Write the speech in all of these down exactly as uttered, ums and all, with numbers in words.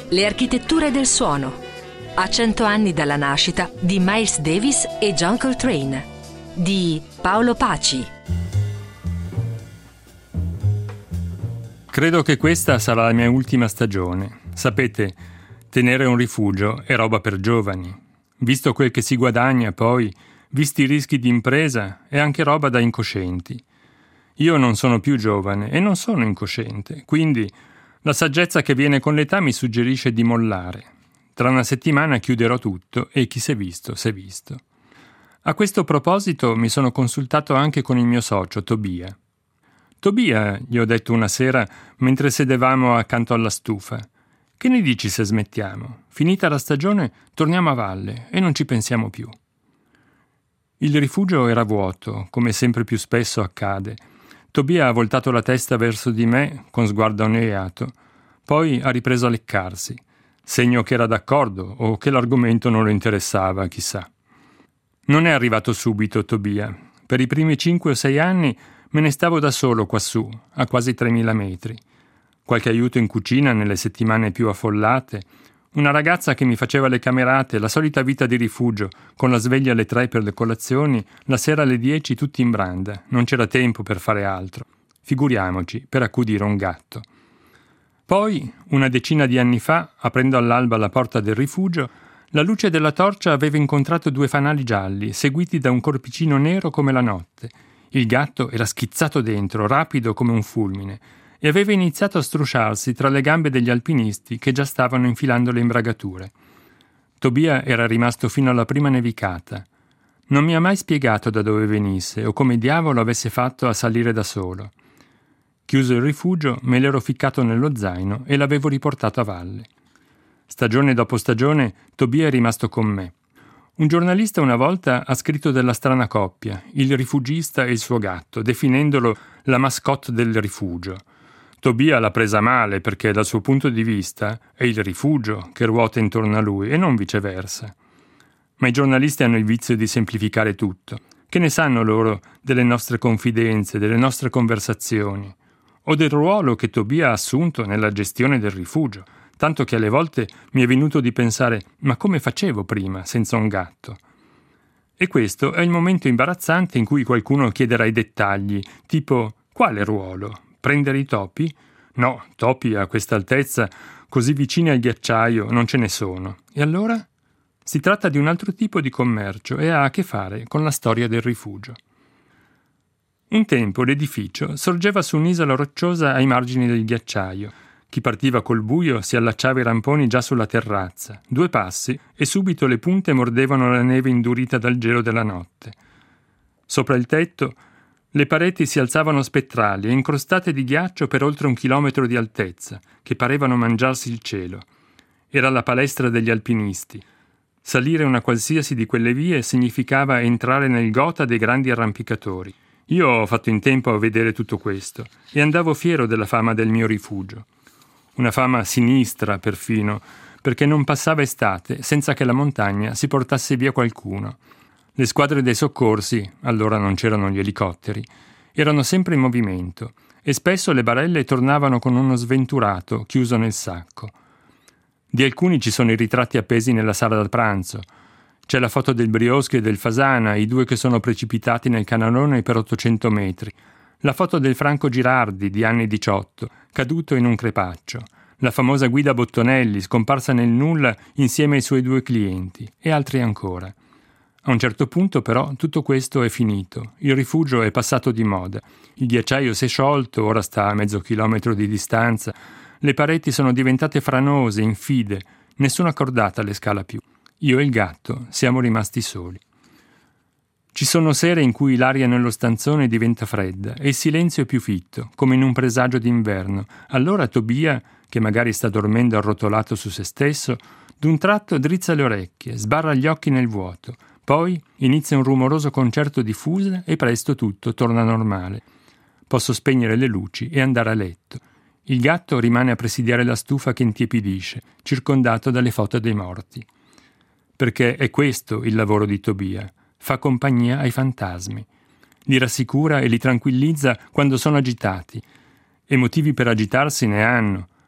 Le architetture del suono. A cento anni dalla nascita di Miles Davis e John Coltrane. Di Paolo Paci. Credo che questa sarà la mia ultima stagione. Sapete, tenere un rifugio è roba per giovani. Visto quel che si guadagna, poi, visti i rischi di impresa, è anche roba da incoscienti. Io non sono più giovane e non sono incosciente, quindi la saggezza che viene con l'età mi suggerisce di mollare. Tra una settimana chiuderò tutto e chi s'è visto, s'è visto. A questo proposito mi sono consultato anche con il mio socio, Tobia. Tobia, gli ho detto una sera mentre sedevamo accanto alla stufa, che ne dici se smettiamo? Finita la stagione torniamo a valle e non ci pensiamo più. Il rifugio era vuoto, come sempre più spesso accade. Tobia ha voltato la testa verso di me con sguardo annoiato, poi ha ripreso a leccarsi, segno che era d'accordo o che l'argomento non lo interessava, chissà. Non è arrivato subito Tobia. Per i primi cinque o sei anni me ne stavo da solo quassù, a quasi tremila metri. Qualche aiuto in cucina nelle settimane più affollate, una ragazza che mi faceva le camerate, la solita vita di rifugio, con la sveglia alle tre per le colazioni, la sera alle dieci tutti in branda, non c'era tempo per fare altro. Figuriamoci, per accudire un gatto. Poi, una decina di anni fa, aprendo all'alba la porta del rifugio, la luce della torcia aveva incontrato due fanali gialli, seguiti da un corpicino nero come la notte. Il gatto era schizzato dentro, rapido come un fulmine, e aveva iniziato a strusciarsi tra le gambe degli alpinisti che già stavano infilando le imbragature. Tobia era rimasto fino alla prima nevicata. Non mi ha mai spiegato da dove venisse o come diavolo avesse fatto a salire da solo. Chiuso il rifugio, me l'ero ficcato nello zaino e l'avevo riportato a valle. Stagione dopo stagione, Tobia è rimasto con me. Un giornalista una volta ha scritto della strana coppia, il rifugista e il suo gatto, definendolo la mascotte del rifugio. Tobia l'ha presa male perché dal suo punto di vista è il rifugio che ruota intorno a lui e non viceversa. Ma i giornalisti hanno il vizio di semplificare tutto. Che ne sanno loro delle nostre confidenze, delle nostre conversazioni? O del ruolo che Tobia ha assunto nella gestione del rifugio, tanto che alle volte mi è venuto di pensare «ma come facevo prima senza un gatto?» E questo è il momento imbarazzante in cui qualcuno chiederà i dettagli, tipo «quale ruolo? Prendere i topi?» No, topi a questa altezza, così vicini al ghiacciaio, non ce ne sono. E allora? Si tratta di un altro tipo di commercio e ha a che fare con la storia del rifugio. Un tempo l'edificio sorgeva su un'isola rocciosa ai margini del ghiacciaio. Chi partiva col buio si allacciava i ramponi già sulla terrazza. Due passi e subito le punte mordevano la neve indurita dal gelo della notte. Sopra il tetto le pareti si alzavano spettrali e incrostate di ghiaccio per oltre un chilometro di altezza, che parevano mangiarsi il cielo. Era la palestra degli alpinisti. Salire una qualsiasi di quelle vie significava entrare nel gotha dei grandi arrampicatori. Io ho fatto in tempo a vedere tutto questo e andavo fiero della fama del mio rifugio. Una fama sinistra, perfino, perché non passava estate senza che la montagna si portasse via qualcuno. Le squadre dei soccorsi, allora non c'erano gli elicotteri, erano sempre in movimento e spesso le barelle tornavano con uno sventurato chiuso nel sacco. Di alcuni ci sono i ritratti appesi nella sala da pranzo. C'è la foto del Brioschi e del Fasana, i due che sono precipitati nel canalone per ottocento metri. La foto del Franco Girardi, di anni diciotto, caduto in un crepaccio. La famosa Guida Bottonelli, scomparsa nel nulla insieme ai suoi due clienti. E altri ancora. A un certo punto, però, tutto questo è finito. Il rifugio è passato di moda. Il ghiacciaio si è sciolto, ora sta a mezzo chilometro di distanza. Le pareti sono diventate franose, infide. Nessuna cordata le scala più. Io e il gatto siamo rimasti soli. Ci sono sere in cui l'aria nello stanzone diventa fredda e il silenzio è più fitto, come in un presagio d'inverno. Allora Tobia, che magari sta dormendo arrotolato su se stesso, d'un tratto drizza le orecchie, sbarra gli occhi nel vuoto. Poi inizia un rumoroso concerto di fusa e presto tutto torna normale. Posso spegnere le luci e andare a letto. Il gatto rimane a presidiare la stufa che intiepidisce, circondato dalle foto dei morti. Perché è questo il lavoro di Tobia. Fa compagnia ai fantasmi. Li rassicura e li tranquillizza quando sono agitati. E motivi per agitarsi ne hanno.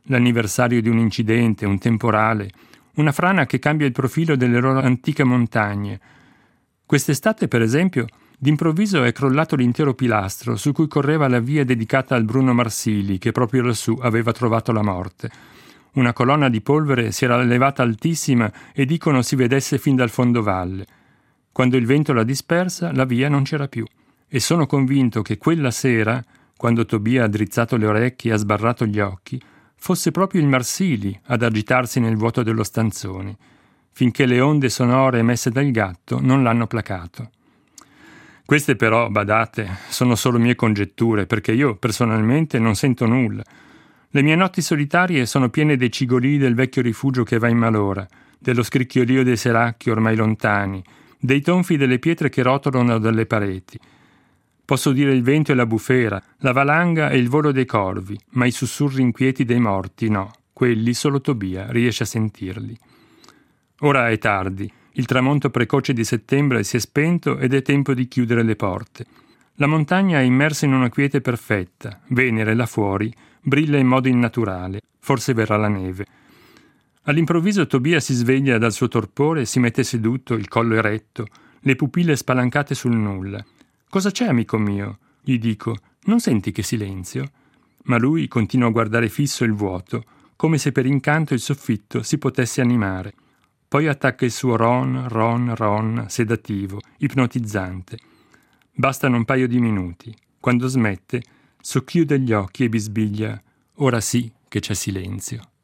l'anniversario di un incidente, un temporale, una frana che cambia il profilo delle loro antiche montagne. Quest'estate, per esempio, d'improvviso è crollato l'intero pilastro su cui correva la via dedicata al Bruno Marsili, che proprio lassù aveva trovato la morte. Una colonna di polvere si era elevata altissima e dicono si vedesse fin dal fondovalle. Quando il vento la dispersa, la via non c'era più. E sono convinto che quella sera, quando Tobia ha drizzato le orecchie e ha sbarrato gli occhi, fosse proprio il Marsili ad agitarsi nel vuoto dello stanzone, finché le onde sonore emesse dal gatto non l'hanno placato. Queste però, badate, sono solo mie congetture, perché io personalmente non sento nulla. Le mie notti solitarie sono piene dei cigolii del vecchio rifugio che va in malora, dello scricchiolio dei seracchi ormai lontani, dei tonfi delle pietre che rotolano dalle pareti. Posso dire il vento e la bufera, la valanga e il volo dei corvi, ma i sussurri inquieti dei morti no, quelli solo Tobia riesce a sentirli. Ora è tardi, il tramonto precoce di settembre si è spento ed è tempo di chiudere le porte. La montagna è immersa in una quiete perfetta, Venere là fuori brilla in modo innaturale, forse verrà la neve. All'improvviso Tobia si sveglia dal suo torpore e si mette seduto, il collo eretto, le pupille spalancate sul nulla. «Cosa c'è, amico mio?» Gli dico. «Non senti che silenzio?» Ma lui continua a guardare fisso il vuoto, come se per incanto il soffitto si potesse animare. Poi attacca il suo ron, ron, ron, sedativo, ipnotizzante. Bastano un paio di minuti. Quando smette, socchiude gli occhi e bisbiglia: «Ora sì che c'è silenzio».